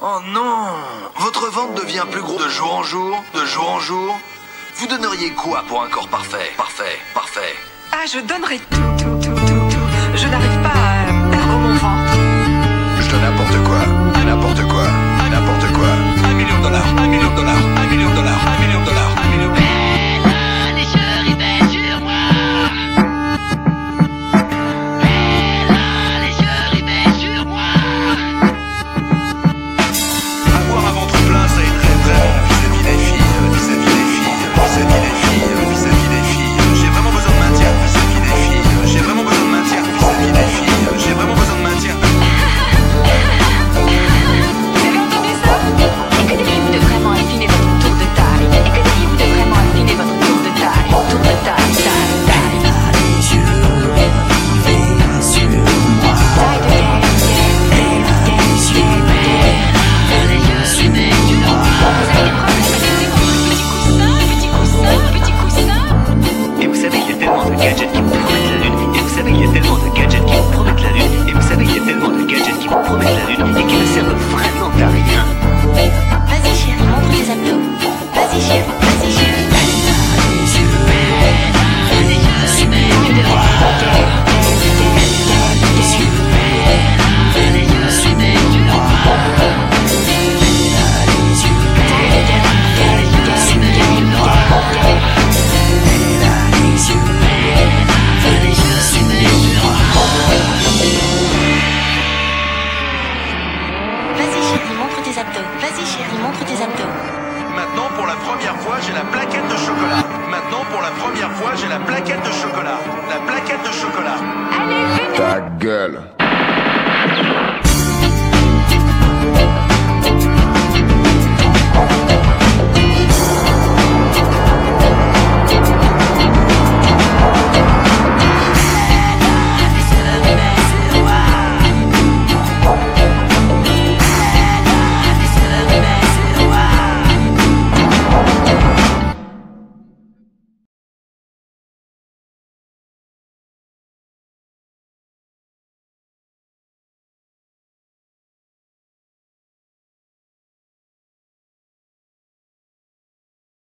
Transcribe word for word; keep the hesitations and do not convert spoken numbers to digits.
Oh non! Votre ventre devient plus gros de jour en jour, de jour en jour. Vous donneriez quoi pour un corps parfait? Parfait, parfait. Ah, je donnerais tout, tout, tout, tout, tout. Je n'arrive pas à perdre mon ventre. Je donne n'importe quoi, à n'importe quoi, à n'importe quoi. Un million de dollars, un million de dollars, un million de dollars, un million de dollars, un million de dollars. Bella, les chéris baissent sur moi. Bella, les chéris baissent sur moi. Avoir un ventre plein, ça aiderait vraiment vis-à-vis des filles, vis-à-vis des filles, vis-à-vis des filles, vis-à-vis des filles. J'ai vraiment besoin de maintien vis-à-vis des filles. J'ai vraiment besoin de maintien vis-à-vis des filles. J'ai vraiment besoin de maintien. Vous avez entendu ça? Et que diriez-vous de vraiment affiner votre tour de taille? Et que diriez-vous de vraiment affiner votre tour de taille? Tour de taille, taille, taille. Les yeux rivés sur moi. Taille de gaine, gaine, gaine, Les yeux les yeux rivés sur moi. Vous avez des problèmes avec les coussin, petit coussin, petit coussin. Et vous savez, il y a tellement de gadgets qui vous promettent la lune. Et vous savez, il y a tellement de gadgets qui vous promettent la lune. Et vous savez, il y a tellement de gadgets qui vous promettent la lune et qui ne servent vraiment à rien. Vas-y chérie, montre les abdos. Vas-y chérie, vas-y chérie. Les yeux Les yeux rivés sur moi. Les yeux Les yeux rivés sur moi. Vas-y chérie, montre tes abdos. Vas-y chérie, montre tes abdos. Maintenant, pour la première fois, j'ai la plaquette de chocolat. Maintenant, pour la première fois, j'ai la plaquette de chocolat. La plaquette de chocolat. Allez, venez. Ta gueule.